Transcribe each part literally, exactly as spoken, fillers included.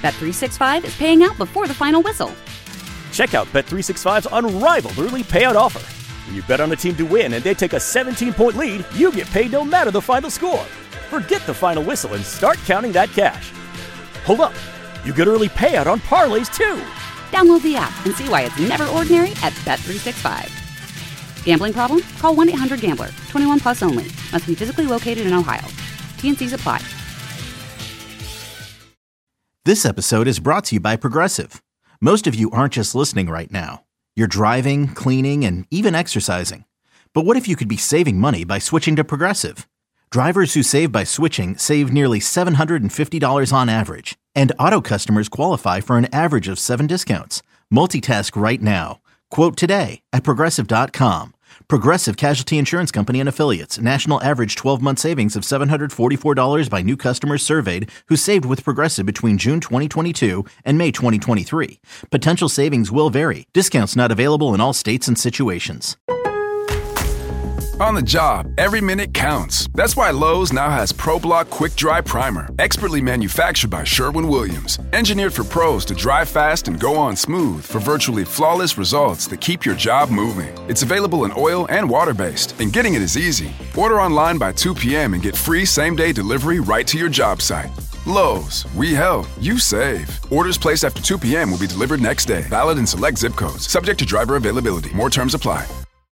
Bet three sixty-five is paying out before the final whistle. Check out Bet three sixty-five's unrivaled early payout offer. When you bet on a team to win and they take a seventeen-point lead, you get paid no matter the final score. Forget the final whistle and start counting that cash. Hold up. You get early payout on parlays, too. Download the app and see why it's never ordinary at Bet three sixty-five. Gambling problem? Call one eight hundred gambler. twenty-one plus only. Must be physically located in Ohio. T N Cs apply. This episode is brought to you by Progressive. Most of you aren't just listening right now. You're driving, cleaning, and even exercising. But what if you could be saving money by switching to Progressive? Drivers who save by switching save nearly seven hundred fifty dollars on average. And auto customers qualify for an average of seven discounts. Multitask right now. Quote today at Progressive dot com. Progressive Casualty Insurance Company and Affiliates. National average twelve-month savings of seven hundred forty-four dollars by new customers surveyed who saved with Progressive between June twenty twenty-two and May twenty twenty-three. Potential savings will vary. Discounts not available in all states and situations. On the job, every minute counts. That's why Lowe's now has ProBlock Quick Dry Primer, expertly manufactured by Sherwin-Williams. Engineered for pros to dry fast and go on smooth for virtually flawless results that keep your job moving. It's available in oil and water-based, and getting it is easy. Order online by two p.m. and get free same-day delivery right to your job site. Lowe's, we help, you save. Orders placed after two p.m. will be delivered next day. Valid in select zip codes. Subject to driver availability. More terms apply.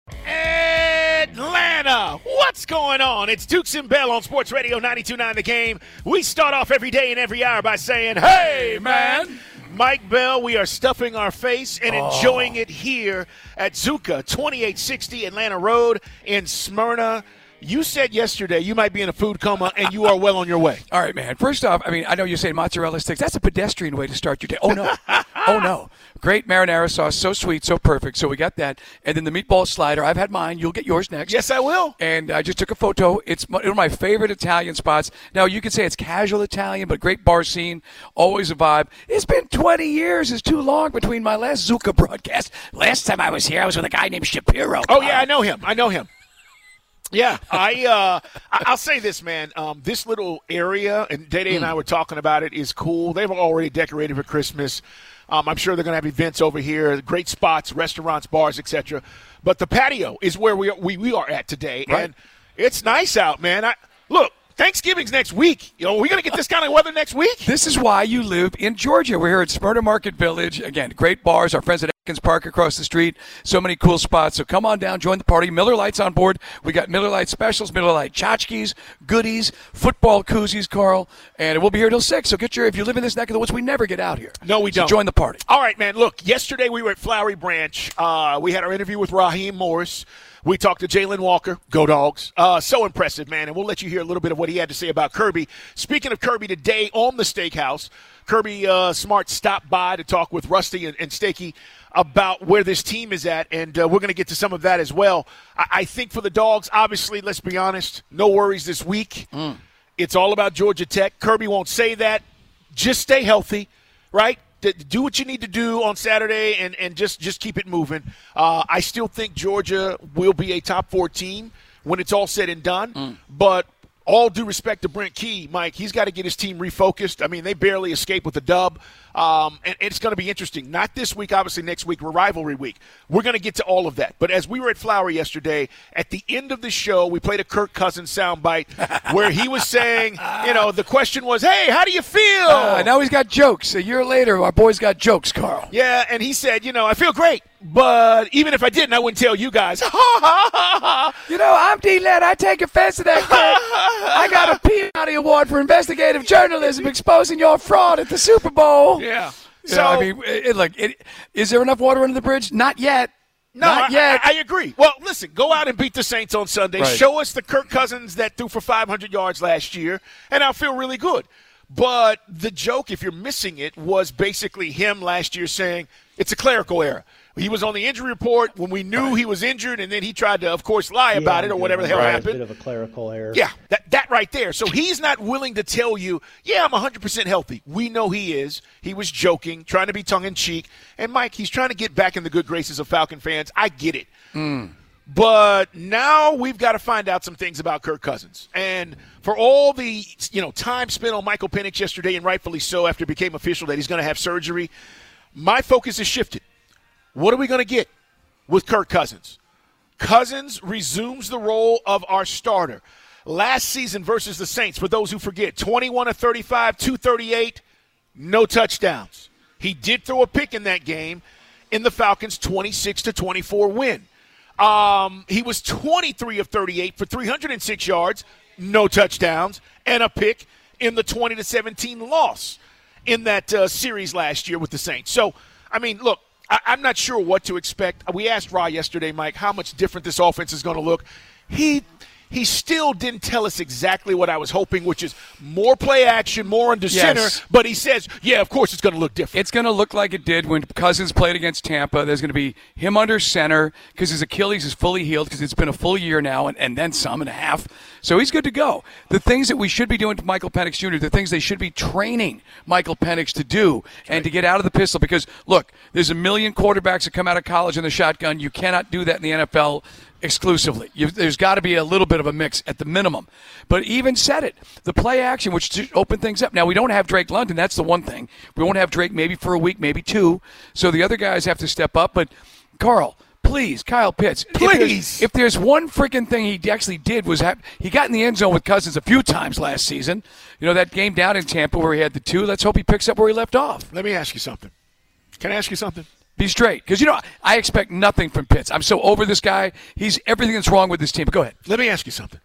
Atlanta, what's going on? It's Dukes and Bell on Sports Radio ninety-two point nine The Game. We start off every day and every hour by saying, hey, man. Mike Bell, we are stuffing our face and oh. enjoying it here at Zuka, twenty-eight sixty Atlanta Road in Smyrna. You said yesterday you might be in a food coma, and you are well on your way. All right, man. First off, I mean, I know you're saying mozzarella sticks. That's a pedestrian way to start your day. Oh, no. oh, no. Great marinara sauce. So sweet, so perfect. So we got that. And then the meatball slider. I've had mine. You'll get yours next. Yes, I will. And I just took a photo. It's one of my favorite Italian spots. Now, you can say it's casual Italian, but great bar scene. Always a vibe. It's been twenty years. It's too long between my last Zuka broadcast. Last time I was here, I was with a guy named Shapiro. Oh, yeah, I know him. I know him. Yeah, I, uh, I'll say this, man. Um, this little area, and Day-Day and I were talking about it, is cool. They've already decorated for Christmas. Um, I'm sure they're going to have events over here, great spots, restaurants, bars, et cetera. But the patio is where we are, we, we are at today, right. And it's nice out, man. I, look, Thanksgiving's next week. You know, we're going to get this kind of weather next week. This is why you live in Georgia. We're here at Smyrna Market Village. Again, great bars. Our friends at Atkins Park across the street. So many cool spots. So come on down, join the party. Miller Lite's on board. We got Miller Lite specials, Miller Lite tchotchkes, goodies, football koozies, Carl. And we'll be here till six. So get your, if you live in this neck of the woods, we never get out here. No, we don't. So join the party. All right, man. Look, yesterday we were at Flowery Branch. Uh, we had our interview with Raheem Morris. We talked to Jalen Walker. Go Dogs. Uh, so impressive, man. And we'll let you hear a little bit of what he had to say about Kirby. Speaking of Kirby, today on the Steakhouse, Kirby uh, Smart stopped by to talk with Rusty and, and Stakey about where this team is at, and uh, we're going to get to some of that as well. I, I think for the Dogs, obviously, let's be honest, no worries this week. Mm. It's all about Georgia Tech. Kirby won't say that. Just stay healthy, right? Do what you need to do on Saturday and, and just, just keep it moving. Uh, I still think Georgia will be a top four team when it's all said and done. Mm. But all due respect to Brent Key, Mike, he's got to get his team refocused. I mean, they barely escaped with a dub. Um, and, and it's going to be interesting. Not this week, obviously next week, we're rivalry week. We're going to get to all of that. But as we were at Flowery yesterday, at the end of the show, we played a Kirk Cousins soundbite where he was saying, you know, the question was, hey, how do you feel? Uh, now he's got jokes. A year later, our boy's got jokes, Carl. Yeah, and he said, you know, I feel great. But even if I didn't, I wouldn't tell you guys. You know, I'm D-Led. I take offense to that, Kirk. I got a Peabody Award for investigative journalism exposing your fraud at the Super Bowl. Yeah. So, you know, I mean, it, look, it, is there enough water under the bridge? Not yet. No, Not I, yet. I, I agree. Well, listen, go out and beat the Saints on Sunday. Right. Show us the Kirk Cousins that threw for five hundred yards last year, and I'll feel really good. But the joke, if you're missing it, was basically him last year saying it's a clerical error. He was on the injury report when we knew he was injured, and then he tried to, of course, lie yeah, about it or whatever the hell right. happened. A bit of a clerical error. Yeah, that, that right there. So he's not willing to tell you, yeah, I'm one hundred percent healthy. We know he is. He was joking, trying to be tongue-in-cheek. And, Mike, he's trying to get back in the good graces of Falcon fans. I get it. Mm. But now we've got to find out some things about Kirk Cousins. And for all the, you know, time spent on Michael Penix yesterday, and rightfully so after it became official that he's going to have surgery, my focus has shifted. What are we going to get with Kirk Cousins? Cousins resumes the role of our starter. Last season versus the Saints, for those who forget, twenty-one of thirty-five, two thirty-eight, no touchdowns. He did throw a pick in that game in the Falcons' twenty-six to twenty-four win. Um, he was twenty-three of thirty-eight for three hundred six yards, no touchdowns, and a pick in the twenty to seventeen loss in that uh, series last year with the Saints. So, I mean, look, I- I'm not sure what to expect. We asked Ra yesterday, Mike, how much different this offense is going to look. He he still didn't tell us exactly what I was hoping, which is more play action, more under Yes. center. But he says, yeah, of course it's going to look different. It's going to look like it did when Cousins played against Tampa. There's going to be him under center because his Achilles is fully healed because it's been a full year now and, and then some and a half. So he's good to go. The things that we should be doing to Michael Penix Junior, the things they should be training Michael Penix to do and to get out of the pistol because, look, there's a million quarterbacks that come out of college in the shotgun. You cannot do that in the N F L exclusively. You've, there's got to be a little bit of a mix at the minimum. But even said it, the play action, which should open things up. Now, we don't have Drake London. That's the one thing. We won't have Drake maybe for a week, maybe two. So the other guys have to step up. But, Carl, please, Kyle Pitts. Please. If there's, if there's one freaking thing he actually did was have, he got in the end zone with Cousins a few times last season. You know, that game down in Tampa where he had the two. Let's hope he picks up where he left off. Let me ask you something. Can I ask you something? Be straight. Because, you know, I expect nothing from Pitts. I'm so over this guy. He's everything that's wrong with this team. But go ahead. Let me ask you something.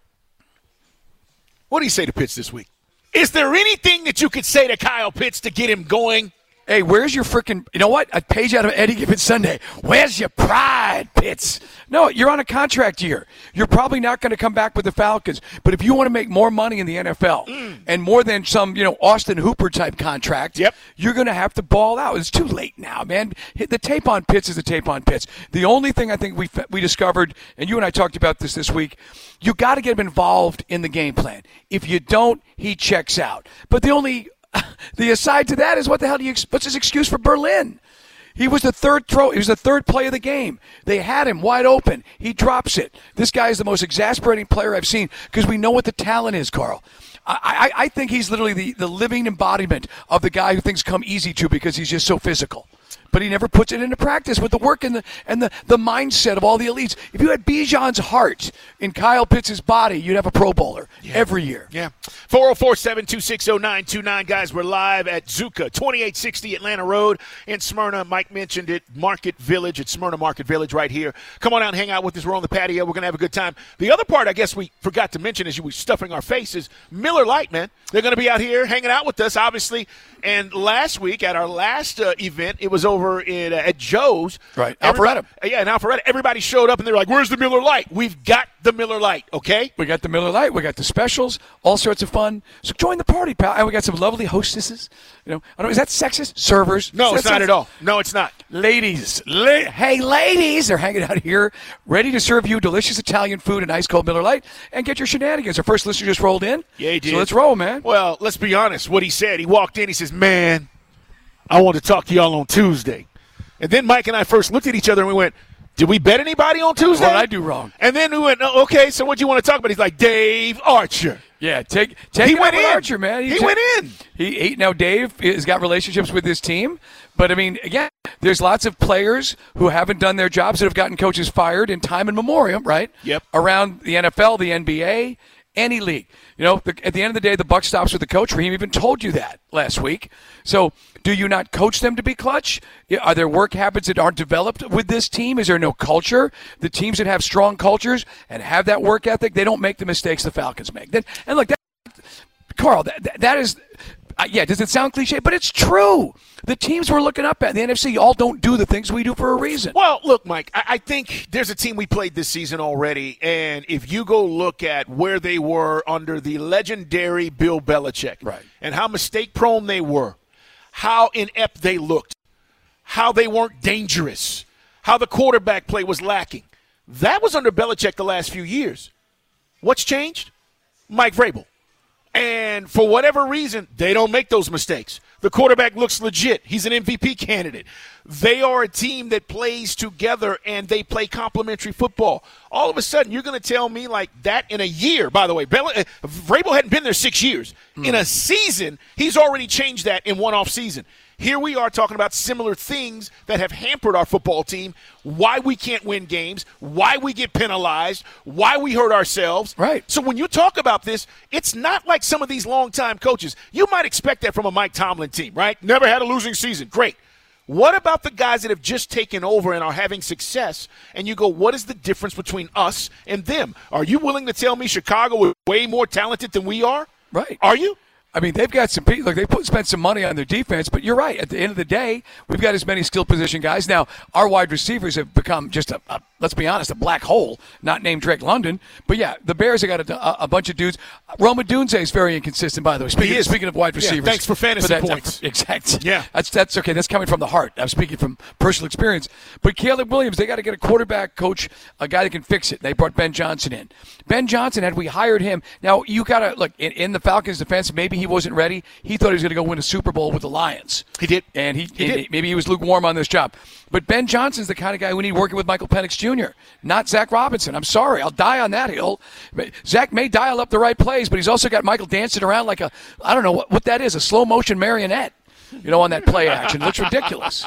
What do you say to Pitts this week? Is there anything that you could say to Kyle Pitts to get him going? Hey, where's your freaking, you know what? A page out of Eddie Given Sunday. Where's your pride, Pitts? No, you're on a contract year. You're probably not going to come back with the Falcons. But if you want to make more money in the N F L mm. and more than some, you know, Austin Hooper type contract, yep. you're going to have to ball out. It's too late now, man. The tape on Pitts is the tape on Pitts. The only thing I think we we discovered, and you and I talked about this this week, you got to get him involved in the game plan. If you don't, he checks out. But the only The aside to that is what the hell do you? What's his excuse for Berlin? He was the third throw. He was the third play of the game. They had him wide open. He drops it. This guy is the most exasperating player I've seen because we know what the talent is, Carl. I, I, I think he's literally the, the living embodiment of the guy who things come easy to because he's just so physical. But he never puts it into practice with the work and the and the, the mindset of all the elites. If you had Bijan's heart in Kyle Pitts' body, you'd have a Pro Bowler yeah. every year. Yeah. four oh four, seven two six, oh nine two nine. Guys, we're live at Zuka, twenty-eight sixty Atlanta Road in Smyrna. Mike mentioned it, Market Village. It's Smyrna Market Village right here. Come on out and hang out with us. We're on the patio. We're going to have a good time. The other part I guess we forgot to mention as you were stuffing our faces, Miller Lite, man. They're going to be out here hanging out with us, obviously. And last week at our last uh, event, it was over in, uh, at Joe's. Right, Alpharetta. Yeah, in Alpharetta. Everybody showed up, and they're like, where's the Miller Lite? We've got the Miller Lite, okay? We got the Miller Lite. We got the specials, all sorts of fun. So join the party, pal. And we got some lovely hostesses. You know, I don't know, is that sexist? Servers? No, it's not at all. No, it's not. Ladies. La- hey, ladies. They're hanging out here, ready to serve you delicious Italian food and ice cold Miller Lite. And get your shenanigans. Our first listener just rolled in. Yeah, he did. So let's roll, man. Well, let's be honest. What he said, he walked in, he says, man, I want to talk to y'all on Tuesday. And then Mike and I first looked at each other and we went, did we bet anybody on Tuesday? What did I do wrong? And then we went, oh, okay, so what do you want to talk about? He's like, Dave Archer. Yeah, take take he it went with in. Archer, man. He, he t- went in. He, he now Dave has got relationships with his team, but I mean, again, there's lots of players who haven't done their jobs that have gotten coaches fired in time and memoriam, right? Yep. Around the N F L, the N B A, any league. You know, the, at the end of the day, the buck stops with the coach. Raheem even told you that last week. So, do you not coach them to be clutch? Are there work habits that aren't developed with this team? Is there no culture? The teams that have strong cultures and have that work ethic, they don't make the mistakes the Falcons make. And look, that, Carl, that, that is, uh, yeah, does it sound cliche? But it's true. The teams we're looking up at, the N F C, all don't do the things we do for a reason. Well, look, Mike, I, I think there's a team we played this season already, and if you go look at where they were under the legendary Bill Belichick, right, and how mistake-prone they were, how inept they looked, how they weren't dangerous, how the quarterback play was lacking, that was under Belichick the last few years. What's changed? Mike Vrabel. And for whatever reason, they don't make those mistakes. The quarterback looks legit. He's an M V P candidate. They are a team that plays together, and they play complementary football. All of a sudden, you're going to tell me like that in a year, by the way. Bell- Vrabel hadn't been there six years. Mm. In a season, he's already changed that in one off season. Here we are talking about similar things that have hampered our football team, why we can't win games, why we get penalized, why we hurt ourselves. Right. So when you talk about this, it's not like some of these longtime coaches. You might expect that from a Mike Tomlin team, right? Never had a losing season. Great. What about the guys that have just taken over and are having success? And you go, what is the difference between us and them? Are you willing to tell me Chicago is way more talented than we are? Right. Are you? I mean, they've got some people. Look, they put, spent some money on their defense, but you're right. At the end of the day, we've got as many skill position guys. Now, our wide receivers have become just a, a let's be honest, a black hole, not named Drake London. But, yeah, the Bears have got a, a, a bunch of dudes. Roma Dunze is very inconsistent, by the way. Speaking, speaking of wide receivers. Yeah, thanks for fantasy that, points. Uh, exactly. Yeah. That's, that's okay. That's coming from the heart. I'm speaking from personal experience. But Caleb Williams, they got to get a quarterback coach, a guy that can fix it. They brought Ben Johnson in. Ben Johnson, had we hired him, now you got to, look, in, in the Falcons' defense, maybe he wasn't ready. He thought he was going to go win a Super Bowl with the Lions. He did. And he, he and did. maybe he was lukewarm on this job. But Ben Johnson's the kind of guy we need working with Michael Penix Junior, not Zach Robinson. I'm sorry. I'll die on that hill. Zach may dial up the right plays, but he's also got Michael dancing around like a, I don't know what, what that is, a slow-motion marionette. You know, on that play action. It looks ridiculous.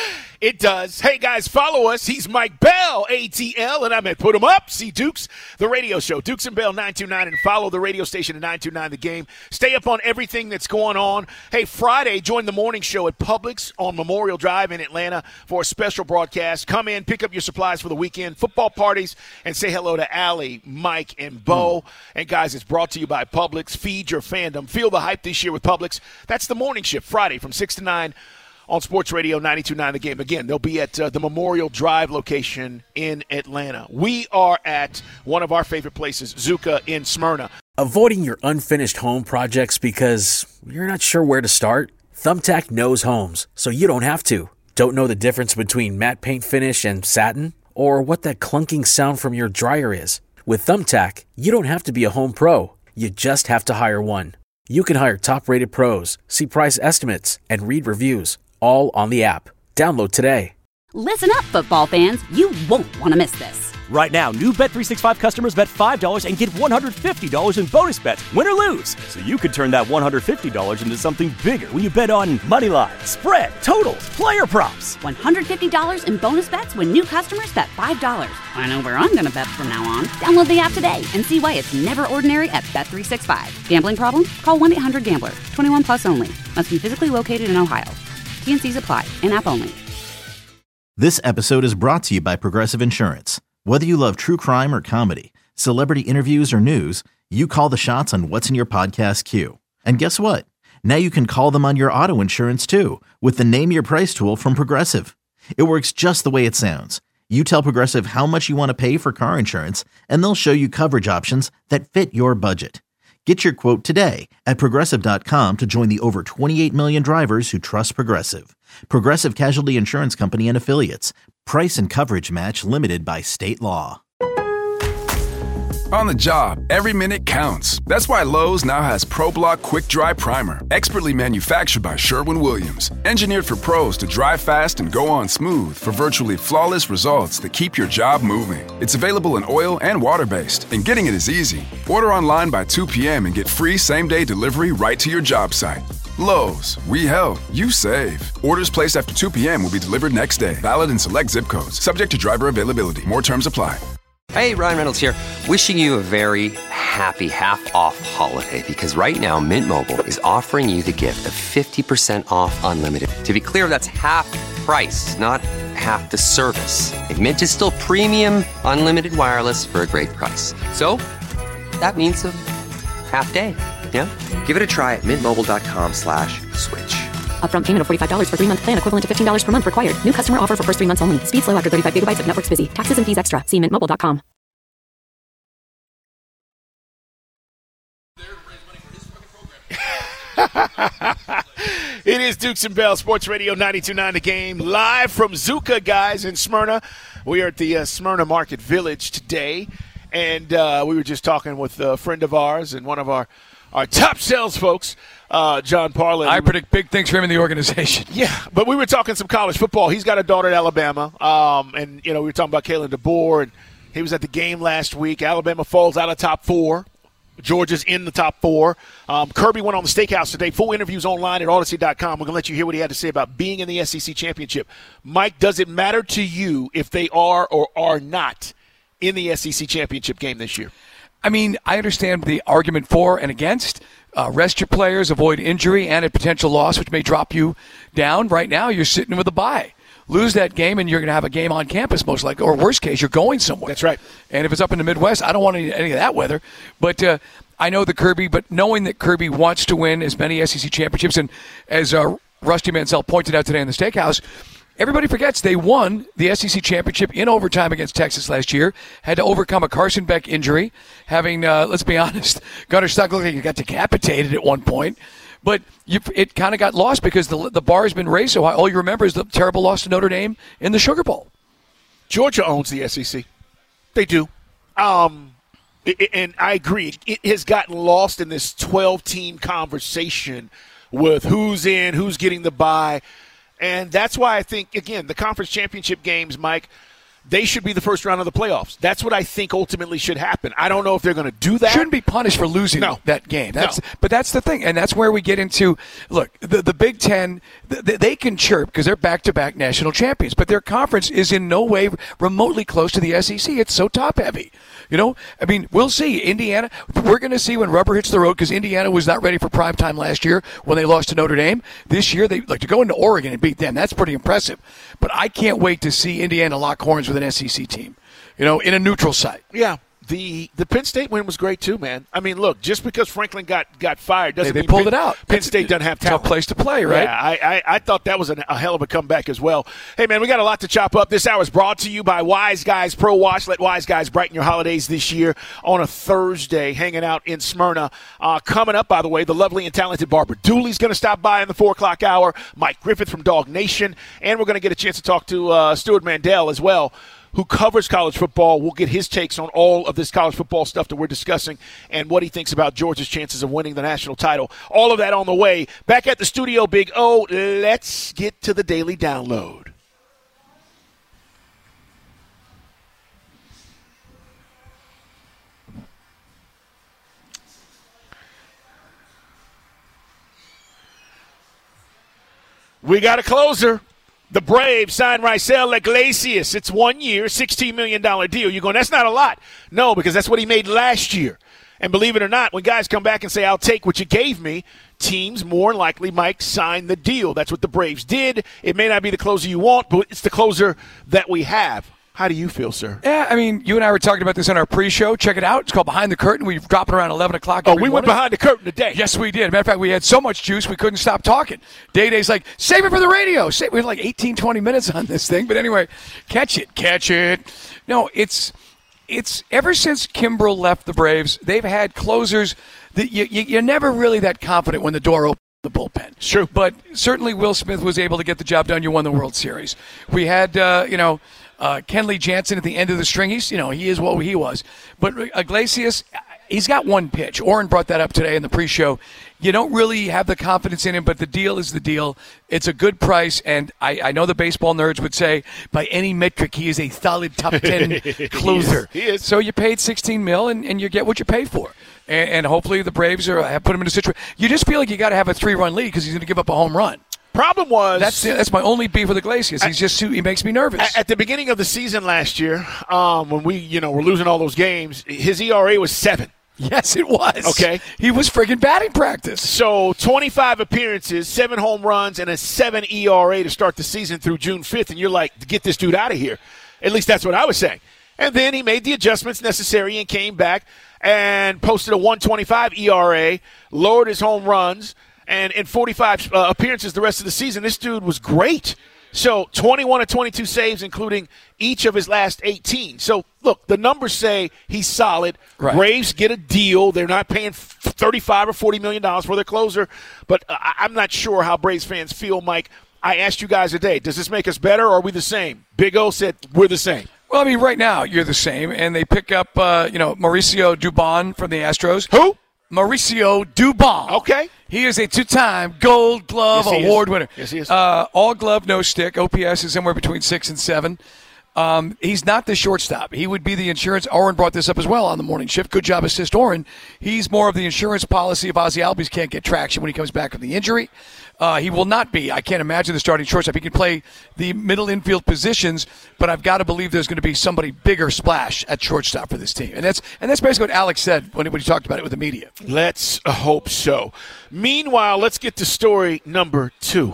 It does. Hey, guys, follow us. He's Mike Bell, A T L, and I'm at Put 'em Up. See Dukes, the radio show. Dukes and Bell nine two nine, and follow the radio station at nine two nine The Game. Stay up on everything that's going on. Hey, Friday, join the morning show at Publix on Memorial Drive in Atlanta for a special broadcast. Come in, pick up your supplies for the weekend, football parties, and say hello to Allie, Mike, and Bo. Mm. And, guys, it's brought to you by Publix. Feed your fandom. Feel the hype this year with Publix. That's the morning shift, Friday from six to nine on Sports Radio ninety-two point nine The Game. Again, they'll be at uh, the Memorial Drive location in Atlanta. We are at one of our favorite places, Zuka in Smyrna. Avoiding your unfinished home projects because you're not sure where to start? Thumbtack knows homes, so you don't have to. Don't know the difference between matte paint finish and satin? Or what that clunking sound from your dryer is? With Thumbtack, you don't have to be a home pro. You just have to hire one. You can hire top-rated pros, see price estimates, and read reviews, all on the app. Download today. Listen up, football fans. You won't want to miss this. Right now, new Bet three sixty-five customers bet five dollars and get one hundred fifty dollars in bonus bets, win or lose. So you could turn that one hundred fifty dollars into something bigger when you bet on money line, spread, totals, player props. one hundred fifty dollars in bonus bets when new customers bet five dollars. I know where I'm going to bet from now on. Download the app today and see why it's never ordinary at Bet three sixty-five. Gambling problem? Call one eight hundred gambler. twenty-one plus only. Must be physically located in Ohio. T N Cs apply. In-app only. This episode is brought to you by Progressive Insurance. Whether you love true crime or comedy, celebrity interviews or news, you call the shots on what's in your podcast queue. And guess what? Now you can call them on your auto insurance too with the Name Your Price tool from Progressive. It works just the way it sounds. You tell Progressive how much you want to pay for car insurance, and they'll show you coverage options that fit your budget. Get your quote today at Progressive dot com to join the over twenty-eight million drivers who trust Progressive. Progressive Casualty Insurance Company and Affiliates. Price and coverage match limited by state law. On the job, every minute counts. That's why Lowe's now has ProBlock Quick Dry Primer, expertly manufactured by Sherwin-Williams. Engineered for pros to dry fast and go on smooth for virtually flawless results that keep your job moving. It's available in oil and water-based, and getting it is easy. Order online by two p.m. and get free same-day delivery right to your job site. Lowe's, we help, you save. Orders placed after two p.m. will be delivered next day. Valid in select zip codes. Subject to driver availability. More terms apply. Hey, Ryan Reynolds here. Wishing you a very happy half-off holiday because right now Mint Mobile is offering you the gift of fifty percent off unlimited. To be clear, that's half price, not half the service. And Mint is still premium unlimited wireless for a great price. So that means a half day, yeah? Give it a try at mintmobile.com slash switch. Upfront payment of forty-five dollars for three-month plan equivalent to fifteen dollars per month required. New customer offer for first three months only. Speed slow after thirty-five gigabytes if network's busy. Taxes and fees extra. See mint mobile dot com. It is Dukes and Bell, Sports Radio ninety-two point nine The Game, live from Zuka, guys, in Smyrna. We are at the uh, Smyrna Market Village today, and uh, we were just talking with a friend of ours and one of our our top sales folks, uh, John Parlay. I predict big things for him in the organization. Yeah, but we were talking some college football. He's got a daughter at Alabama, um, and you know we were talking about Kalen DeBoer, and he was at the game last week. Alabama falls out of top four. Georgia's in the top four. Um, Kirby went on the Steakhouse today. Full interviews online at Odyssey dot com. We're going to let you hear what he had to say about being in the S E C Championship. Mike, does it matter to you if they are or are not in the S E C Championship game this year? I mean, I understand the argument for and against. Uh, rest your players, avoid injury and a potential loss, which may drop you down. Right now, you're sitting with a bye. Lose that game, and you're going to have a game on campus, most likely. Or worst case, you're going somewhere. That's right. And if it's up in the Midwest, I don't want any, any of that weather. But uh, I know that Kirby, but knowing that Kirby wants to win as many S E C championships, and as uh, Rusty Mansell pointed out today in the Steakhouse, everybody forgets they won the S E C championship in overtime against Texas last year, had to overcome a Carson Beck injury, having, uh, let's be honest, Gunnar Stock looked like he got decapitated at one point. But you, it kind of got lost because the the bar has been raised so high. All you remember is the terrible loss to Notre Dame in the Sugar Bowl. Georgia owns the S E C. They do. Um, it, and I agree. It has gotten lost in this twelve-team conversation with who's in, who's getting the bye. And that's why I think, again, the conference championship games, Mike, they should be the first round of the playoffs. That's what I think ultimately should happen. I don't know if they're going to do that. Shouldn't be punished for losing no. that game. That's, no. But that's the thing, and that's where we get into, look, the, the Big Ten, th- they can chirp because they're back-to-back national champions, but their conference is in no way remotely close to the S E C. It's so top-heavy. You know, I mean, we'll see. Indiana, we're going to see when rubber hits the road because Indiana was not ready for prime time last year when they lost to Notre Dame. This year, they like to go into Oregon and beat them. That's pretty impressive. But I can't wait to see Indiana lock horns with an S E C team, you know, in a neutral site. Yeah. The the Penn State win was great too, man. I mean, look, just because Franklin got, got fired doesn't they, they mean pulled Penn, it out. Penn it's, State doesn't have talent. It's a place to play, right? Yeah, I, I, I thought that was an, a hell of a comeback as well. Hey, man, we got a lot to chop up. This hour is brought to you by Wise Guys Pro Wash. Let Wise Guys brighten your holidays this year on a Thursday, hanging out in Smyrna. Uh, coming up, by the way, the lovely and talented Barbara Dooley's going to stop by in the four o'clock hour. Mike Griffith from Dog Nation. And we're going to get a chance to talk to uh, Stuart Mandel as well, who covers college football. We'll get his takes on all of this college football stuff that we're discussing and what he thinks about Georgia's chances of winning the national title. All of that on the way. Back at the studio, Big O, let's get to the daily download. We got a closer. The Braves signed Raisel Iglesias. It's one year, sixteen million dollars deal. You're going, that's not a lot. No, because that's what he made last year. And believe it or not, when guys come back and say, I'll take what you gave me, teams more likely might sign the deal. That's what the Braves did. It may not be the closer you want, but it's the closer that we have. How do you feel, sir? Yeah, I mean, you and I were talking about this on our pre-show. Check it out. It's called Behind the Curtain. We drop it around eleven o'clock Oh, every we went morning. behind the curtain today. Yes, we did. Matter of fact, we had so much juice we couldn't stop talking. Day-Day's like, save it for the radio. Save, we had like eighteen, twenty minutes on this thing. But anyway, catch it. Catch it. No, it's it's ever since Kimbrel left the Braves, they've had closers that you, you, you're never really that confident when the door opens. The bullpen. Sure. But certainly Will Smith was able to get the job done. You won the World Series. We had, uh, you know, uh, Kenley Jansen at the end of the string. He's, you know, he is what he was. But Iglesias, he's got one pitch. Oren brought that up today in the pre-show. You don't really have the confidence in him, but the deal is the deal. It's a good price, and I, I know the baseball nerds would say, by any metric, he is a solid top ten closer. he, is. he is. So you paid sixteen mil, and, and you get what you pay for. And, and hopefully the Braves are have put him in a situation. You just feel like you got to have a three-run lead because he's going to give up a home run. Problem was that's that's my only beef with Iglesias. He's just too, he makes me nervous. At, at the beginning of the season last year, um, when we you know were losing all those games, his E R A was seven. Yes, it was. Okay. He was friggin' batting practice. So twenty-five appearances, seven home runs, and a seven E R A to start the season through June fifth, and you're like, get this dude out of here. At least that's what I was saying. And then he made the adjustments necessary and came back and posted a one twenty-five E R A, lowered his home runs, and in forty-five uh, appearances the rest of the season, this dude was great. So twenty-one of twenty-two saves, including each of his last eighteen. So, look, the numbers say he's solid. Right. Braves get a deal. They're not paying thirty-five or forty million dollars for their closer. But uh, I'm not sure how Braves fans feel, Mike. I asked you guys today, does this make us better or are we the same? Big O said we're the same. Well, I mean, right now you're the same, and they pick up, uh, you know, Mauricio Dubon from the Astros. Who? Mauricio Dubon. Okay. He is a two-time Gold Glove Yes, he Award is. winner. Yes, he is. Uh, all glove, no stick. O P S is somewhere between six and seven. Um, he's not the shortstop. He would be the insurance. Oren brought this up as well on the morning shift. Good job, assist Oren. He's more of the insurance policy if Ozzie Albies can't get traction when he comes back from the injury. Uh, he will not be. I can't imagine the starting shortstop. He can play the middle infield positions, but I've got to believe there's going to be somebody bigger splash at shortstop for this team. And that's and that's basically what Alex said when he, when he talked about it with the media. Let's hope so. Meanwhile, let's get to story number two.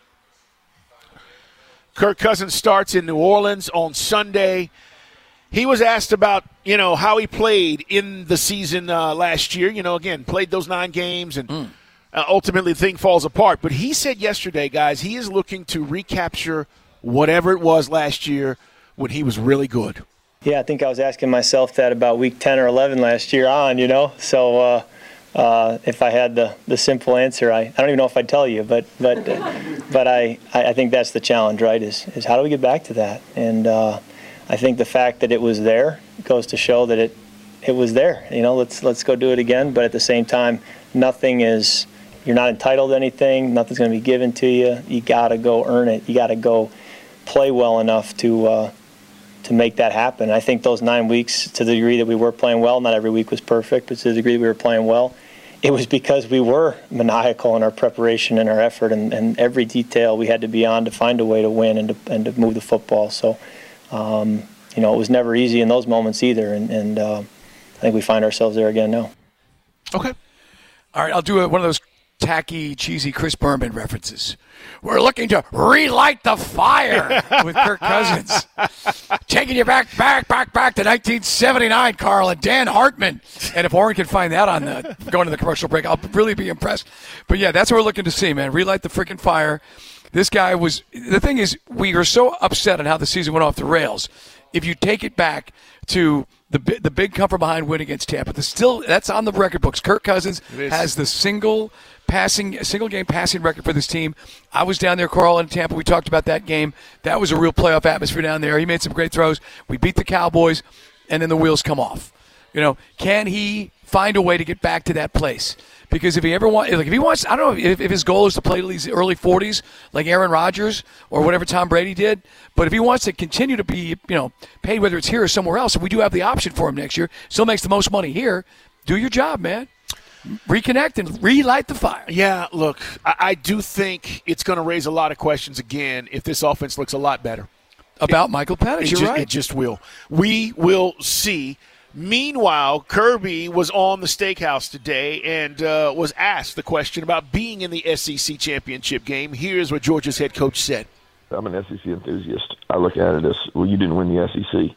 Kirk Cousins starts in New Orleans on Sunday. He was asked about, you know, how he played in the season uh, last year. You know, again, played those nine games, and mm. uh, ultimately the thing falls apart. But he said yesterday, guys, he is looking to recapture whatever it was last year when he was really good. Yeah, I think I was asking myself that about week ten or eleven last year on, you know. So uh, uh, if I had the, the simple answer, I, I don't even know if I'd tell you. But but but I, I think that's the challenge, right, is, is how do we get back to that? And uh, I think the fact that it was there goes to show that it it was there. You know, let's let's go do it again. But at the same time, nothing is – you're not entitled to anything. Nothing's going to be given to you. You got to go earn it. You got to go play well enough to uh, – to make that happen. I think those nine weeks, to the degree that we were playing well, not every week was perfect, but to the degree we were playing well, it was because we were maniacal in our preparation and our effort, and, and every detail we had to be on to find a way to win and to, and to move the football. So, um, you know, it was never easy in those moments either, and, and uh, I think we find ourselves there again now. Okay. All right, I'll do a, one of those tacky, cheesy Chris Berman references. We're looking to relight the fire with Kirk Cousins. Taking you back, back, back, back to nineteen seventy-nine, Carl, and Dan Hartman. And if Warren can find that on the going to the commercial break, I'll really be impressed. But, yeah, that's what we're looking to see, man. Relight the freaking fire. This guy was – the thing is, we were so upset on how the season went off the rails. If you take it back to the the big come from behind win against Tampa, the still that's on the record books. Kirk Cousins has the single – Passing single game passing record for this team. I was down there, Carl, in Tampa. We talked about that game. That was a real playoff atmosphere down there. He made some great throws. We beat the Cowboys, and then the wheels come off. You know, can he find a way to get back to that place? Because if he ever wants, like if he wants, I don't know if, if his goal is to play to these early forties, like Aaron Rodgers or whatever Tom Brady did. But if he wants to continue to be, you know, paid whether it's here or somewhere else, and we do have the option for him next year, still makes the most money here. Do your job, man. Reconnect and relight the fire. Yeah, look, I, I do think it's going to raise a lot of questions again if this offense looks a lot better. About it, Michael Penix, it you're just, right. It just will. We will see. Meanwhile, Kirby was on the steakhouse today and uh, was asked the question about being in the S E C championship game. Here's what Georgia's head coach said. I'm an S E C enthusiast. I look at it as, well, you didn't win the S E C.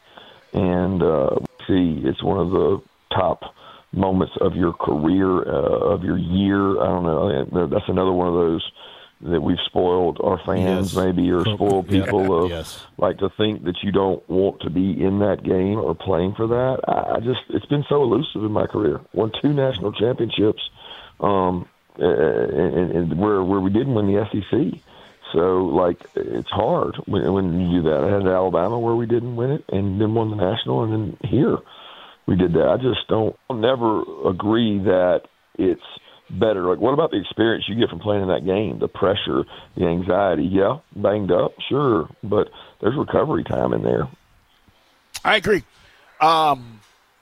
And uh, see, it's one of the top moments of your career, uh, of your year. I don't know. That's another one of those that we've spoiled our fans, yes. maybe, or spoiled people yeah, of yes. like to think that you don't want to be in that game or playing for that. I, I just, it's been so elusive in my career. Won two national championships, um, and, and where where we didn't win the S E C. So, like, it's hard when, when you do that. I had Alabama where we didn't win it, and then won the national, and then here we did that. I just don't I'll never agree that it's better. Like, what about the experience you get from playing in that game? The pressure, the anxiety. Yeah, banged up, sure, but there's recovery time in there. I agree. Um,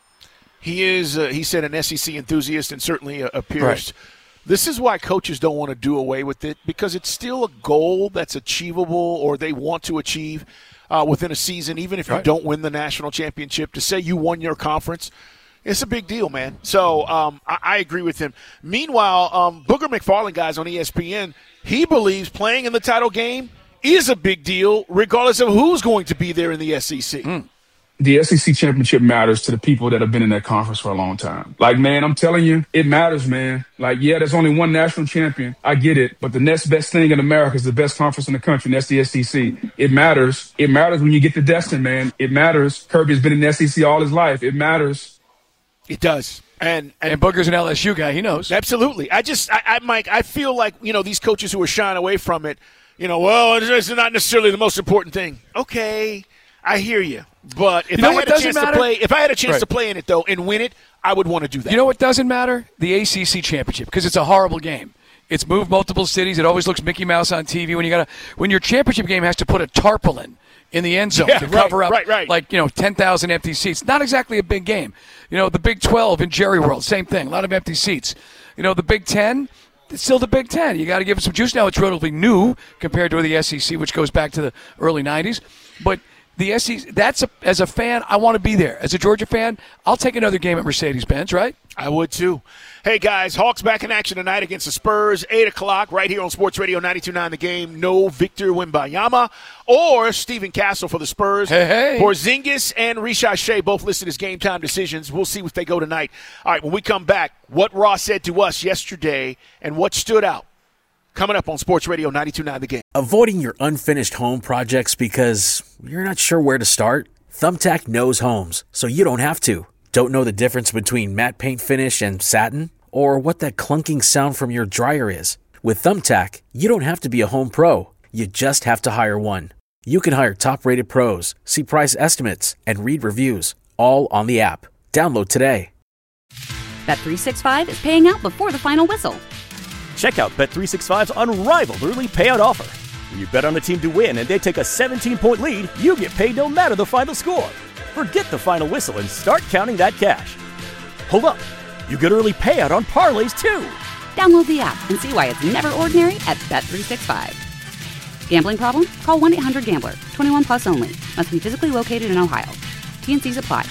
he is, uh, he said, an S E C enthusiast and certainly a, a purist. Right. This is why coaches don't want to do away with it, because it's still a goal that's achievable or they want to achieve uh, within a season, even if you right. don't win the national championship. To say you won your conference, it's a big deal, man. So um, I, I agree with him. Meanwhile, um, Booger McFarland, guys, on E S P N, he believes playing in the title game is a big deal regardless of who's going to be there in the S E C. Mm. The S E C championship matters to the people that have been in that conference for a long time. Like, man, I'm telling you, it matters, man. Like, yeah, there's only one national champion. I get it. But the next best thing in America is the best conference in the country, and that's the S E C. It matters. It matters when you get to Destin, man. It matters. Kirby's been in the S E C all his life. It matters. It does. And, and and Booger's an L S U guy. He knows. Absolutely. I just, I, I, Mike, I feel like, you know, these coaches who are shying away from it, you know, well, it's not necessarily the most important thing. Okay, I hear you. But if You know I what had a doesn't chance to matter? play, if I had a chance Right. to play in it though and win it, I would want to do that. You know what doesn't matter? The A C C championship, because it's a horrible game. It's moved multiple cities. It always looks Mickey Mouse on T V when you got when your championship game has to put a tarpaulin in the end zone Yeah, to right, cover up right, right. like, you know, ten thousand empty seats. Not exactly a big game. You know, the Big twelve in Jerry World, same thing. A lot of empty seats. You know, the Big ten, it's still the Big Ten. You got to give it some juice. Now it's relatively new compared to the S E C, which goes back to the early nineties. But the S E C, that's a, as a fan, I want to be there. As a Georgia fan, I'll take another game at Mercedes-Benz, right? I would too. Hey, guys, Hawks back in action tonight against the Spurs, eight o'clock, right here on Sports Radio ninety-two point nine The Game. No Victor Wembanyama or Stephen Castle for the Spurs. Hey, hey. Porzingis and Rishai Shea both listed as game time decisions. We'll see if they go tonight. All right, when we come back, what Ross said to us yesterday and what stood out. Coming up on Sports Radio ninety-two point nine The Game. Avoiding your unfinished home projects because you're not sure where to start? Thumbtack knows homes, so you don't have to. Don't know the difference between matte paint finish and satin? Or what that clunking sound from your dryer is? With Thumbtack, you don't have to be a home pro. You just have to hire one. You can hire top-rated pros, see price estimates, and read reviews, all on the app. Download today. Bet three sixty-five is paying out before the final whistle. Check out Bet three sixty-five's unrivaled early payout offer. When you bet on a team to win and they take a seventeen-point lead, you get paid no matter the final score. Forget the final whistle and start counting that cash. Hold up. You get early payout on parlays, too. Download the app and see why it's never ordinary at Bet three sixty-five. Gambling problem? Call one eight hundred gambler. twenty-one plus only. Must be physically located in Ohio. T N Cs apply.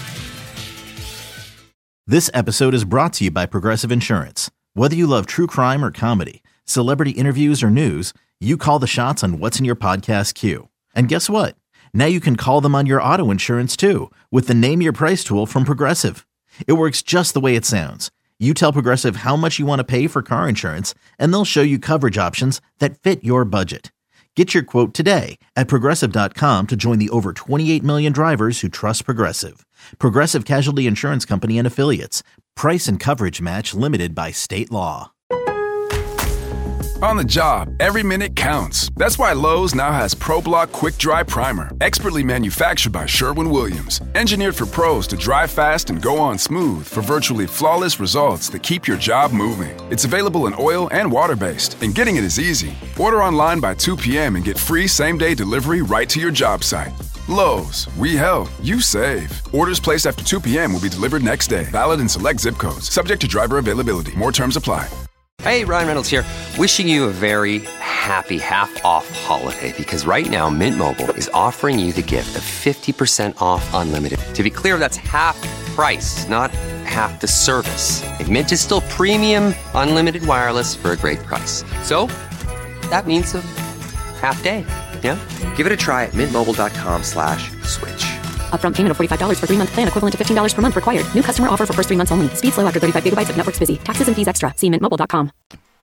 This episode is brought to you by Progressive Insurance. Whether you love true crime or comedy, celebrity interviews or news, you call the shots on what's in your podcast queue. And guess what? Now you can call them on your auto insurance too with the Name Your Price tool from Progressive. It works just the way it sounds. You tell Progressive how much you want to pay for car insurance, and they'll show you coverage options that fit your budget. Get your quote today at Progressive dot com to join the over twenty-eight million drivers who trust Progressive. Progressive Casualty Insurance Company and Affiliates. Price and coverage match limited by state law. On the job, every minute counts. That's why Lowe's now has ProBlock Quick Dry Primer, expertly manufactured by Sherwin-Williams. Engineered for pros to dry fast and go on smooth for virtually flawless results that keep your job moving. It's available in oil and water-based, and getting it is easy. Order online by two p.m. and get free same-day delivery right to your job site. Lowe's, we help, you save. Orders placed after two p.m. will be delivered next day. Valid in select zip codes. Subject to driver availability. More terms apply. Hey, Ryan Reynolds here. Wishing you a very happy half-off holiday because right now Mint Mobile is offering you the gift of fifty percent off unlimited. To be clear, that's half price, not half the service. And Mint is still premium unlimited wireless for a great price. So that means a half day, yeah? Give it a try at mintmobile.com slash switch. Upfront payment of forty-five dollars for three-month plan equivalent to fifteen dollars per month required. New customer offer for first three months only. Speed slow after thirty-five gigabytes if network's busy. Taxes and fees extra. See mint mobile dot com.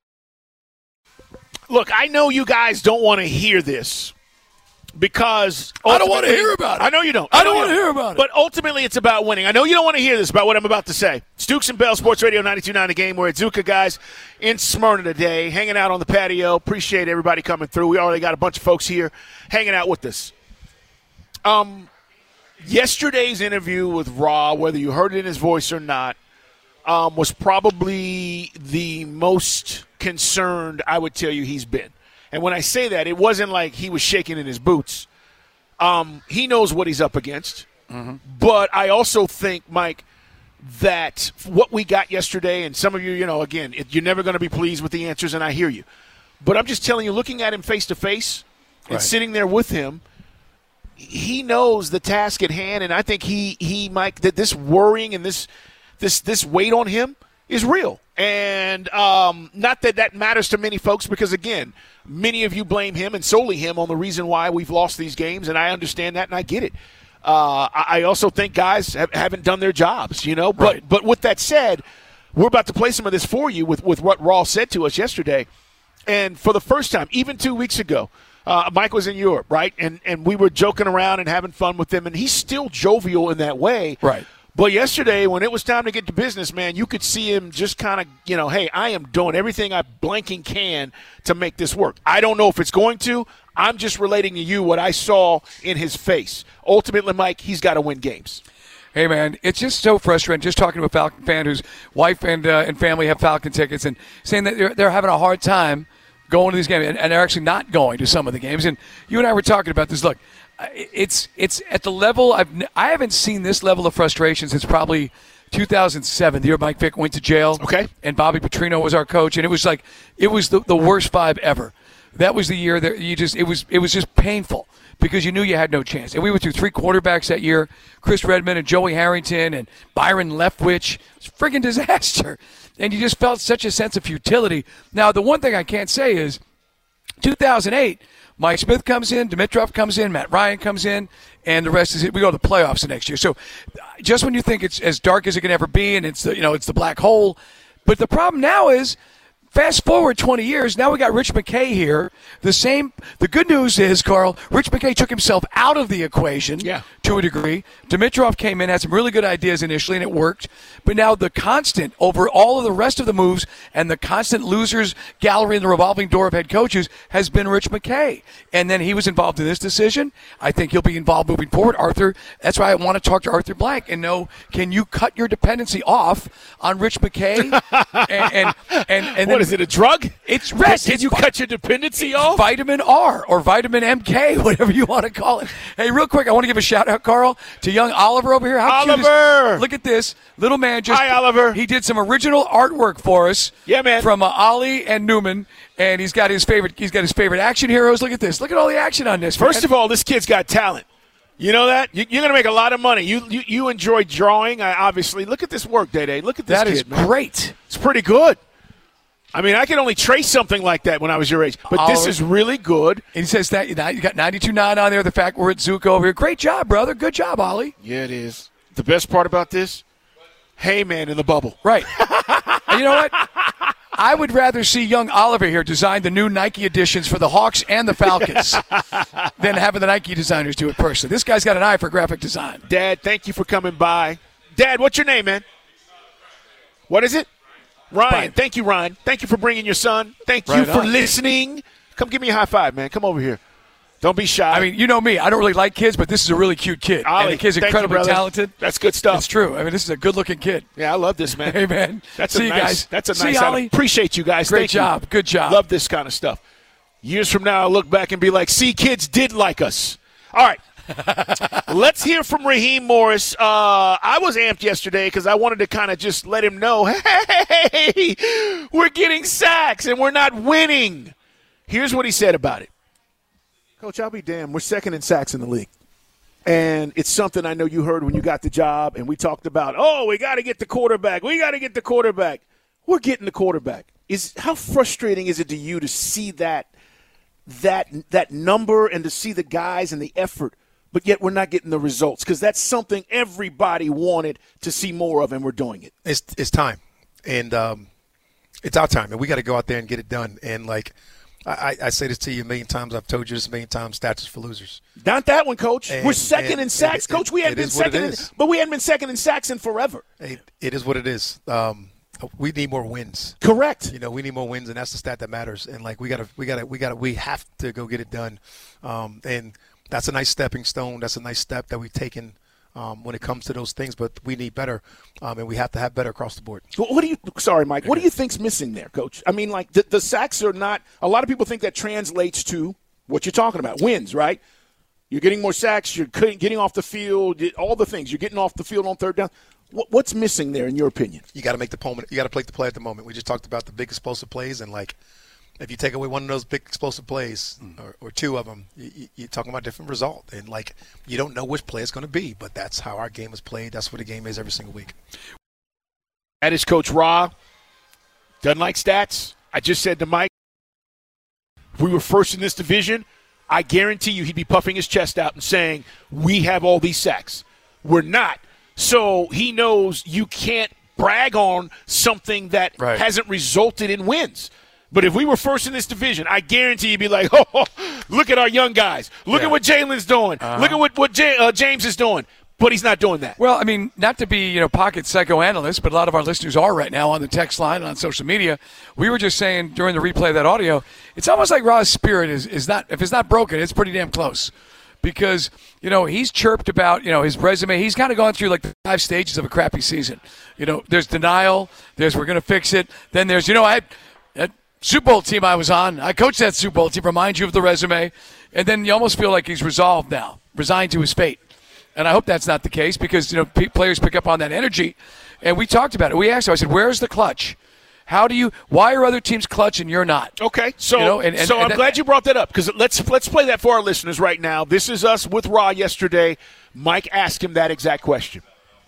Look, I know you guys don't want to hear this because I don't want to hear about it. I know you don't. I don't know want to you hear about it. But ultimately, it's about winning. I know you don't want to hear this about what I'm about to say. Stooks and Bell, Sports Radio ninety-two point nine The Game. We're at Zuka, guys, in Smyrna today, hanging out on the patio. Appreciate everybody coming through. We already got a bunch of folks here hanging out with us. Um, yesterday's interview with Ra, whether you heard it in his voice or not, um, was probably the most concerned I would tell you he's been. And when I say that, it wasn't like he was shaking in his boots. Um, he knows what he's up against. Mm-hmm. But I also think, Mike, that what we got yesterday, and some of you, you know, again, it, you're never going to be pleased with the answers, and I hear you. But I'm just telling you, looking at him face-to-face and Right. sitting there with him, he knows the task at hand, and I think he, he Mike, that this worrying and this this this weight on him is real. And um, not that that matters to many folks because, again, many of you blame him and solely him on the reason why we've lost these games, and I understand that and I get it. Uh, I also think guys have, haven't done their jobs, you know. But Right. but with that said, we're about to play some of this for you with, with what Ross said to us yesterday. And for the first time, even two weeks ago, uh, Mike was in Europe, right? And and we were joking around and having fun with him, and he's still jovial in that way. Right. But yesterday, when it was time to get to business, man, you could see him just kind of, you know, hey, I am doing everything I blanking can to make this work. I don't know if it's going to. I'm just relating to you what I saw in his face. Ultimately, Mike, he's got to win games. Hey, man, it's just so frustrating just talking to a Falcon fan whose wife and uh, and family have Falcon tickets and saying that they're, they're having a hard time going to these games, and, and they're actually not going to some of the games. And you and I were talking about this. Look, it's it's at the level I've I haven't seen this level of frustration since probably two thousand seven, the year Mike Vick went to jail. Okay. And Bobby Petrino was our coach, and it was like it was the, the worst five ever. That was the year that you just it was it was just painful because you knew you had no chance. And we went through three quarterbacks that year: Chris Redmond and Joey Harrington and Byron Leftwich. It was a friggin' disaster. And you just felt such a sense of futility. Now, the one thing I can't say is two thousand eight. Mike Smith comes in, Dimitrov comes in, Matt Ryan comes in, and the rest is it. We go to the playoffs the next year. So just when you think it's as dark as it can ever be and it's the, you know, it's the black hole. But the problem now is fast forward twenty years, now we got Rich McKay here. The same. The good news is, Carl, Rich McKay took himself out of the equation yeah. to a degree. Dimitrov came in, had some really good ideas initially, and it worked. But now the constant over all of the rest of the moves and the constant losers gallery in the revolving door of head coaches has been Rich McKay. And then he was involved in this decision. I think he'll be involved moving forward. Arthur, that's why I want to talk to Arthur Blank and know, can you cut your dependency off on Rich McKay? and, and, and, and What then, is it, a drug? It's rest. Can It's you vi- cut your dependency off? Vitamin R or vitamin M K, whatever you want to call it. Hey, real quick, I want to give a shout out, Carl, to young Oliver over here. How cute Oliver! is, look at this. Little man just. Hi, Oliver. He did some original artwork for us. Yeah, man. From uh, Ollie and Newman. And he's got his favorite he's got his favorite action heroes. Look at this. Look at all the action on this. First man. of all, this kid's got talent. You know that? You, you're going to make a lot of money. You you, you enjoy drawing, I, obviously. Look at this work, Day-Day. Look at this That kid, is man. great. It's pretty good. I mean, I could only trace something like that when I was your age. But this is really good. And he says that you got ninety-two nine on there. The fact we're at Zuko over here. Great job, brother. Good job, Ollie. Yeah, it is. The best part about this, hey, man, in the bubble. Right. And you know what? I would rather see young Oliver here design the new Nike editions for the Hawks and the Falcons than having the Nike designers do it personally. This guy's got an eye for graphic design. Dad, thank you for coming by. Dad, what's your name, man? What is it? Ryan. Ryan. Thank you, Ryan. Thank you for bringing your son. Thank you Right for on. listening. Come give me a high five, man. Come over here. Don't be shy. I mean, you know me. I don't really like kids, but this is a really cute kid. Ollie, and the kid's thank you, incredibly brother. talented. That's good stuff. It's true. I mean, this is a good-looking kid. Yeah, I love this, man. Hey, man. That's See a you nice, guys. That's a See nice you, item. Ollie. Appreciate you guys. Great Thank job. You. Good job. Love this kind of stuff. Years from now, I'll look back and be like, see, kids did like us. All right. Let's hear from Raheem Morris. Uh, I was amped yesterday because I wanted to kind of just let him know, hey, we're getting sacks and we're not winning. Here's what he said about it. Coach, I'll be damned. We're second in sacks in the league. And it's something I know you heard when you got the job, and we talked about, oh, we got to get the quarterback. We got to get the quarterback. We're getting the quarterback. Is how frustrating is it to you to see that that that number and to see the guys and the effort, but yet we're not getting the results? Because that's something everybody wanted to see more of, and we're doing it. It's it's time, and um, it's our time, and we got to go out there and get it done. And like I, I say this to you a million times, I've told you this a million times: stats is for losers. Not that one, Coach. And, we're second and, in sacks, and, Coach. We hadn't it been is what it second, in, is. but we hadn't been second in sacks in forever. It, it is what it is. Um, we need more wins. Correct. You know, we need more wins, and that's the stat that matters. And like we gotta, we gotta, we gotta, we have to go get it done. Um, and that's a nice stepping stone. That's a nice step that we've taken um, when it comes to those things. But we need better, um, and we have to have better across the board. Well, what do you? Sorry, Mike. What do you think's missing there, Coach? I mean, like the, the sacks are not. A lot of people think that translates to what you're talking about, wins, right? You're getting more sacks. You're getting off the field. All the things. You're getting off the field on third down. What's missing there, in your opinion? You got to make the moment. You got to play the play at the moment. We just talked about the big explosive plays, and like, if you take away one of those big explosive plays mm. or, or two of them, you, you're talking about a different result. And like, you don't know which play it's going to be, but that's how our game is played. That's what the game is every single week. That is Coach Ra. Doesn't like stats. I just said to Mike, if we were first in this division, I guarantee you he'd be puffing his chest out and saying, we have all these sacks. We're not. So he knows you can't brag on something that right. hasn't resulted in wins. But if we were first in this division, I guarantee you'd be like, oh, oh look at our young guys. Look yeah. at what Jalen's doing. Uh-huh. Look at what, what J- uh, James is doing. But he's not doing that. Well, I mean, not to be, you know, pocket psychoanalyst, but a lot of our listeners are right now on the text line and on social media. We were just saying during the replay of that audio, it's almost like Ra's spirit is, is not, if it's not broken, it's pretty damn close. Because, you know, he's chirped about, you know, his resume. He's kind of gone through like the five stages of a crappy season. You know, there's denial, there's we're going to fix it. Then there's, you know, I that Super Bowl team I was on, I coached that Super Bowl team, remind you of the resume. And then you almost feel like he's resolved now, resigned to his fate. And I hope that's not the case because, you know, p- players pick up on that energy. And we talked about it. We asked him, I said, where's the clutch? How do you – why are other teams clutch and you're not? Okay, so you know, and, and, so and I'm that, glad you brought that up because let's let's play that for our listeners right now. This is us with Ra yesterday. Mike asked him that exact question.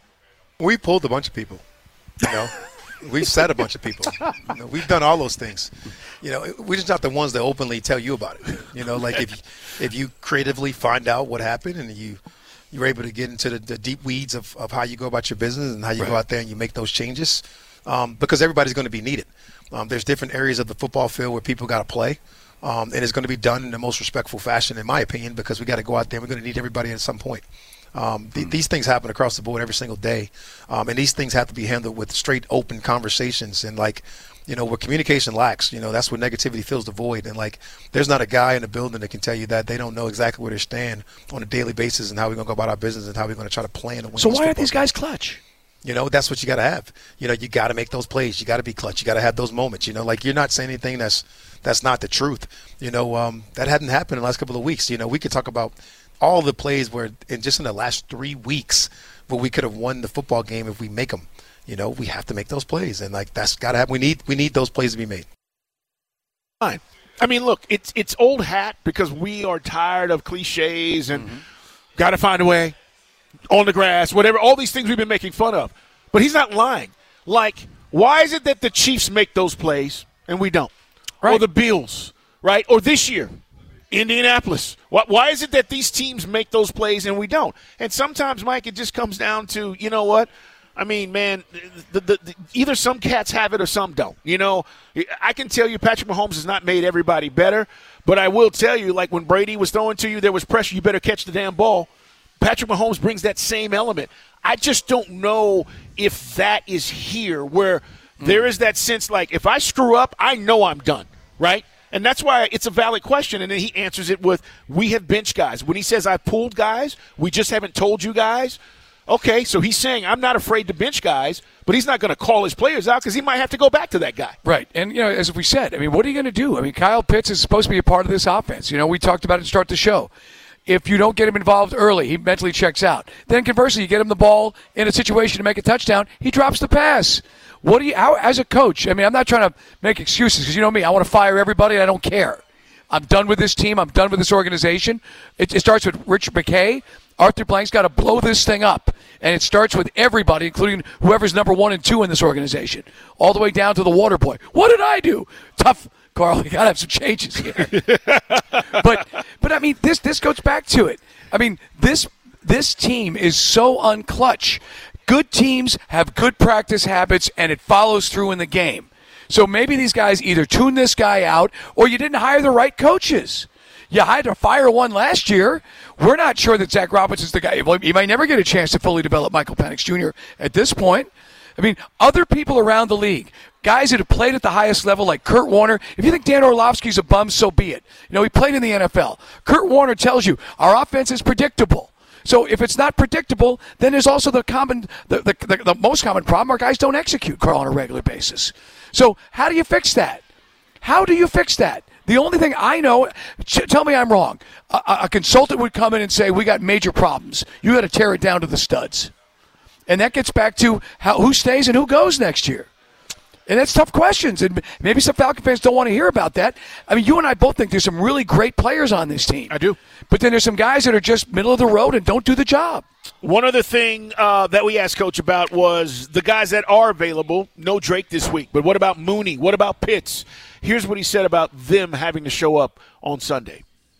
We pulled a bunch of people, you know. We've said a bunch of people. You know, we've done all those things. You know, we're just not the ones that openly tell you about it. You know, like if you, if you creatively find out what happened and you – you're able to get into the, the deep weeds of, of how you go about your business and how you right. go out there and you make those changes um, because everybody's going to be needed. Um, there's different areas of the football field where people got to play, um, and it's going to be done in the most respectful fashion, in my opinion, because we got to go out there and we're going to need everybody at some point. Um, th- mm. These things happen across the board every single day, um, and these things have to be handled with straight, open conversations and, like, you know, where communication lacks, you know, that's where negativity fills the void. And, like, there's not a guy in the building that can tell you that they don't know exactly where they stand on a daily basis and how we're going to go about our business and how we're going to try to plan and win. So why aren't these guys clutch? You know, that's what you got to have. You know, you got to make those plays. You got to be clutch. You got to have those moments. You know, like you're not saying anything that's that's not the truth. You know, um, that hadn't happened in the last couple of weeks. You know, we could talk about all the plays where in just in the last three weeks where we could have won the football game if we make them. You know, we have to make those plays, and like that's got to happen. We need we need those plays to be made. Fine. I mean, look, it's it's old hat because we are tired of cliches and mm-hmm. got to find a way on the grass, whatever. All these things we've been making fun of, but he's not lying. Like, why is it that the Chiefs make those plays and we don't? Right. Or the Bills, right? Or this year, Indianapolis. Why, why is it that these teams make those plays and we don't? And sometimes, Mike, it just comes down to, you know what? I mean, man, the, the, the, either some cats have it or some don't. You know, I can tell you Patrick Mahomes has not made everybody better, but I will tell you, like when Brady was throwing to you, there was pressure. You better catch the damn ball. Patrick Mahomes brings that same element. I just don't know if that is here where mm. there is that sense like if I screw up, I know I'm done, right? And that's why it's a valid question. And then he answers it with, we have bench guys. When he says I pulled guys, we just haven't told you guys. Okay, so he's saying I'm not afraid to bench guys, but he's not going to call his players out because he might have to go back to that guy. Right, and, you know, as we said, I mean, what are you going to do? I mean, Kyle Pitts is supposed to be a part of this offense. You know, we talked about it to start the show. If you don't get him involved early, he mentally checks out. Then conversely, you get him the ball in a situation to make a touchdown, he drops the pass. What do you, how, as a coach, I mean, I'm not trying to make excuses because you know me, I want to fire everybody and I don't care. I'm done with this team. I'm done with this organization. It, it starts with Rich McKay. Arthur Blank's got to blow this thing up. And it starts with everybody, including whoever's number one and two in this organization, all the way down to the water boy. What did I do? Tough, Carl. You got to have some changes here. but, but I mean, this this goes back to it. I mean, this this team is so unclutch. Good teams have good practice habits, and it follows through in the game. So maybe these guys either tune this guy out or you didn't hire the right coaches. You had to fire one last year. We're not sure that Zach Robinson's the guy. He might never get a chance to fully develop Michael Penix Junior at this point. I mean, other people around the league, guys that have played at the highest level like Kurt Warner, if you think Dan Orlovsky's a bum, so be it. You know, he played in the N F L. Kurt Warner tells you our offense is predictable. So if it's not predictable, then there's also the common, the, the, the, the most common problem our guys don't execute, Carl, on a regular basis. So how do you fix that? How do you fix that? The only thing I know, tell me I'm wrong, a, a consultant would come in and say, we got major problems. You got to tear it down to the studs. And that gets back to how who stays and who goes next year. And that's tough questions. And maybe some Falcon fans don't want to hear about that. I mean, you and I both think there's some really great players on this team. I do. But then there's some guys that are just middle of the road and don't do the job. One other thing uh, that we asked Coach about was the guys that are available. No Drake this week. But what about Mooney? What about Pitts? Here's what he said about them having to show up on Sunday.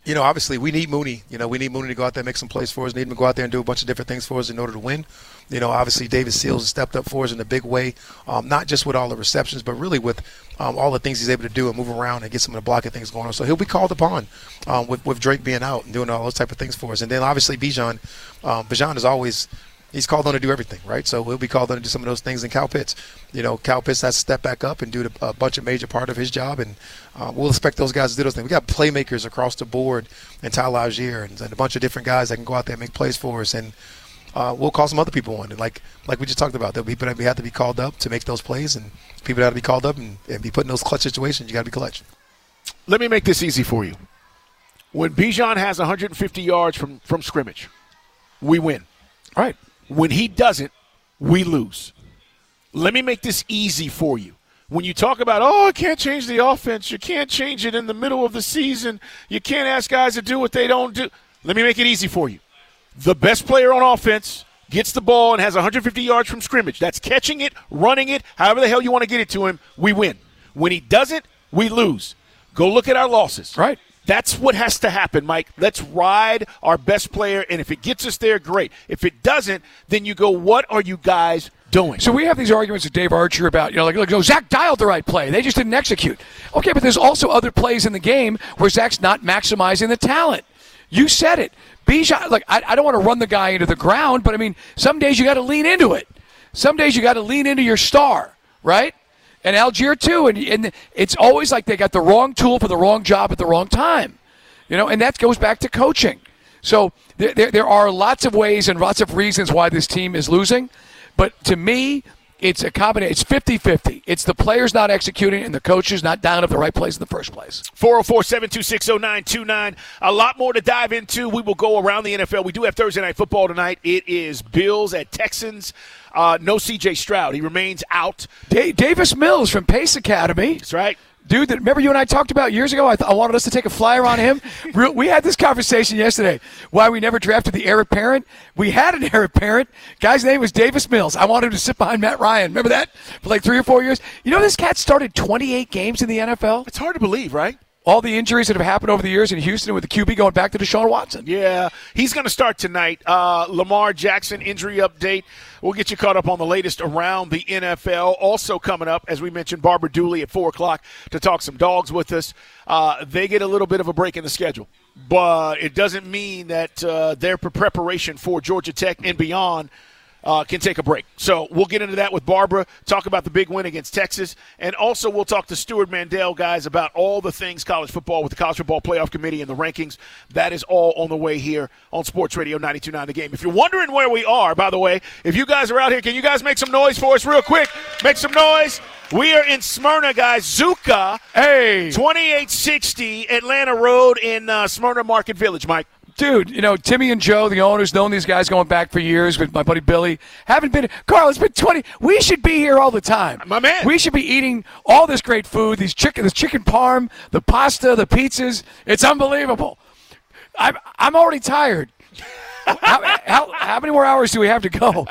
You know, obviously we need Mooney. You know, we need Mooney to go out there and make some plays for us. We need him to go out there and do a bunch of different things for us in order to win. You know, obviously David Seals has stepped up for us in a big way, um, not just with all the receptions, but really with um, all the things he's able to do and move around and get some of the blocking things going on. So he'll be called upon um, with, with Drake being out and doing all those type of things for us. And then obviously Bijan, um, Bijan is always – he's called on to do everything, right? So he'll be called on to do some of those things. And Cal Pitts, you know, Cal Pitts has to step back up and do a bunch of major part of his job, and uh, we'll expect those guys to do those things. We got playmakers across the board, and Tyler Algier, and, and a bunch of different guys that can go out there and make plays for us, and uh, we'll call some other people on. And like like we just talked about, there'll be people that we have to be called up to make those plays, and people that have to be called up and, and be put in those clutch situations. You got to be clutch. Let me make this easy for you. When Bijan has one hundred fifty yards from, from scrimmage, we win. All right. When he doesn't, we lose. Let me make this easy for you. When you talk about, oh, I can't change the offense, you can't change it in the middle of the season, you can't ask guys to do what they don't do. Let me make it easy for you. The best player on offense gets the ball and has one hundred fifty yards from scrimmage. That's catching it, running it, however the hell you want to get it to him, we win. When he doesn't, we lose. Go look at our losses. Right. That's what has to happen, Mike. Let's ride our best player, and if it gets us there, great. If it doesn't, then you go, what are you guys doing? So we have these arguments with Dave Archer about, you know, like, like oh, Zach dialed the right play. They just didn't execute. Okay, but there's also other plays in the game where Zach's not maximizing the talent. You said it. Bijan, like, I, I don't want to run the guy into the ground, but, I mean, some days you got to lean into it. Some days you got to lean into your star, right? And Algier, too. And, and it's always like they got the wrong tool for the wrong job at the wrong time. You know, and that goes back to coaching. So there, there, there are lots of ways and lots of reasons why this team is losing. But to me, it's a combination. It's fifty-fifty. It's the players not executing and the coaches not down at the right place in the first place. four oh four, seven two six, oh nine two nine. A lot more to dive into. We will go around the N F L. We do have Thursday Night Football tonight. It is Bills at Texans. Uh, no C J Stroud. He remains out. Da- Davis Mills from Pace Academy. That's right. Dude, that, remember you and I talked about years ago? I, th- I wanted us to take a flyer on him. We had this conversation yesterday. Why we never drafted the heir apparent. We had an heir apparent. Guy's name was Davis Mills. I wanted him to sit behind Matt Ryan. Remember that? For like three or four years. You know this cat started twenty-eight games in the N F L? It's hard to believe, right? All the injuries that have happened over the years in Houston with the Q B going back to Deshaun Watson. Yeah, he's going to start tonight. Uh, Lamar Jackson injury update. We'll get you caught up on the latest around the N F L. Also coming up, as we mentioned, Barbara Dooley at four o'clock to talk some dogs with us. Uh, they get a little bit of a break in the schedule, but it doesn't mean that uh, their preparation for Georgia Tech and beyond Uh, can take a break. So we'll get into that with Barbara, talk about the big win against Texas, and also we'll talk to Stuart Mandel, guys, about all the things college football with the College Football Playoff Committee and the rankings. That is all on the way here on Sports Radio ninety-two point nine The Game. If you're wondering where we are, by the way, if you guys are out here, can you guys make some noise for us real quick? Make some noise. We are in Smyrna, guys. Zuka, hey, twenty-eight sixty Atlanta Road in uh, Smyrna Market Village, Mike. Dude, you know, Timmy and Joe, the owners, known these guys going back for years with my buddy Billy. Haven't been – Carl, it's been twenty – we should be here all the time. My man. We should be eating all this great food, these chicken, this chicken parm, the pasta, the pizzas. It's unbelievable. I'm, I'm already tired. how, how, how many more hours do we have to go?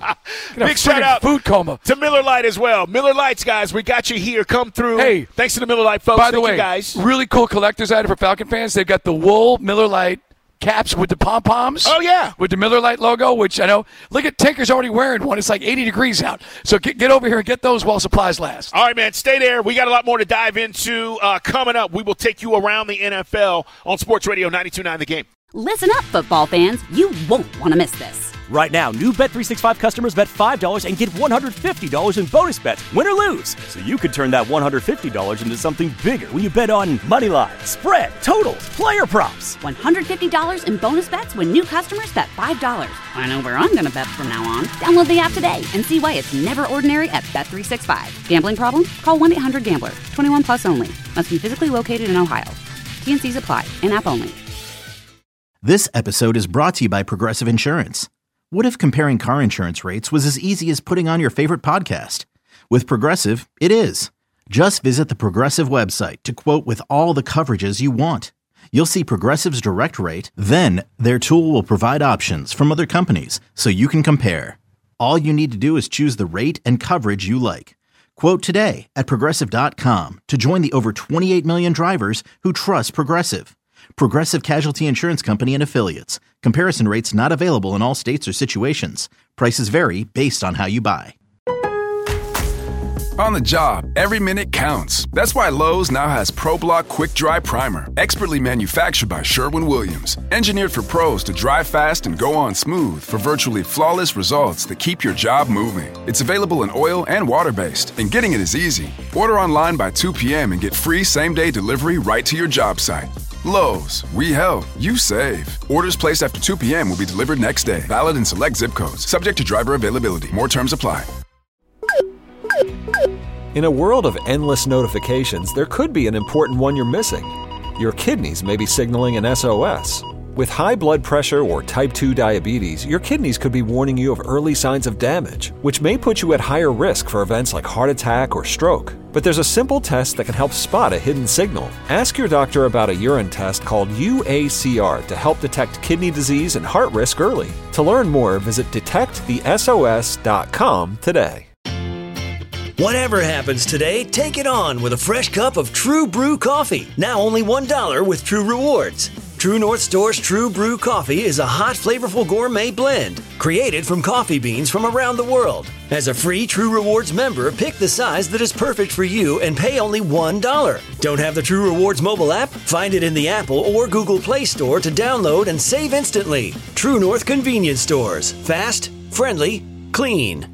Big shout out food coma to Miller Lite as well. Miller Lights, guys, we got you here. Come through. Hey, thanks to the Miller Lite folks. By the Thank way, you guys. Really cool collector's item for Falcon fans. They've got the wool Miller Lite caps with the pom-poms. Oh, yeah. With the Miller Lite logo, which I know, look at Tinker's already wearing one. It's like eighty degrees out. So get, get over here and get those while supplies last. All right, man, stay there. We got a lot more to dive into. Uh, coming up, we will take you around the N F L on Sports Radio ninety-two point nine The Game. Listen up, football fans. You won't want to miss this. Right now, new Bet three sixty-five customers bet five dollars and get one hundred fifty dollars in bonus bets, win or lose. So you could turn that one hundred fifty dollars into something bigger when you bet on money line, spread, totals, player props. one hundred fifty dollars in bonus bets when new customers bet five dollars. I know where I'm going to bet from now on. Download the app today and see why it's never ordinary at Bet three sixty-five. Gambling problem? Call one eight hundred gambler. twenty-one plus only. Must be physically located in Ohio. T and C's apply. In-app only. This episode is brought to you by Progressive Insurance. What if comparing car insurance rates was as easy as putting on your favorite podcast? With Progressive, it is. Just visit the Progressive website to quote with all the coverages you want. You'll see Progressive's direct rate, then their tool will provide options from other companies so you can compare. All you need to do is choose the rate and coverage you like. Quote today at Progressive dot com to join the over twenty-eight million drivers who trust Progressive. Progressive Casualty Insurance Company and Affiliates. Comparison rates not available in all states or situations. Prices vary based on how you buy. On the job, every minute counts. That's why Lowe's now has ProBlock Quick Dry Primer, expertly manufactured by Sherwin-Williams. Engineered for pros to dry fast and go on smooth for virtually flawless results that keep your job moving. It's available in oil and water-based, and getting it is easy. Order online by two p.m. and get free same-day delivery right to your job site. Lowe's, we help, you save. Orders placed after two p.m. will be delivered next day. Valid in select zip codes. Subject to driver availability. More terms apply. In a world of endless notifications, there could be an important one you're missing. Your kidneys may be signaling an S O S. With high blood pressure or type two diabetes, your kidneys could be warning you of early signs of damage, which may put you at higher risk for events like heart attack or stroke. But there's a simple test that can help spot a hidden signal. Ask your doctor about a urine test called U A C R to help detect kidney disease and heart risk early. To learn more, visit detect the S O S dot com today. Whatever happens today, take it on with a fresh cup of True Brew coffee. Now only one dollar with True Rewards. True North Store's True Brew coffee is a hot, flavorful gourmet blend created from coffee beans from around the world. As a free True Rewards member, pick the size that is perfect for you and pay only one dollar. Don't have the True Rewards mobile app? Find it in the Apple or Google Play Store to download and save instantly. True North Convenience Stores. Fast, friendly, clean.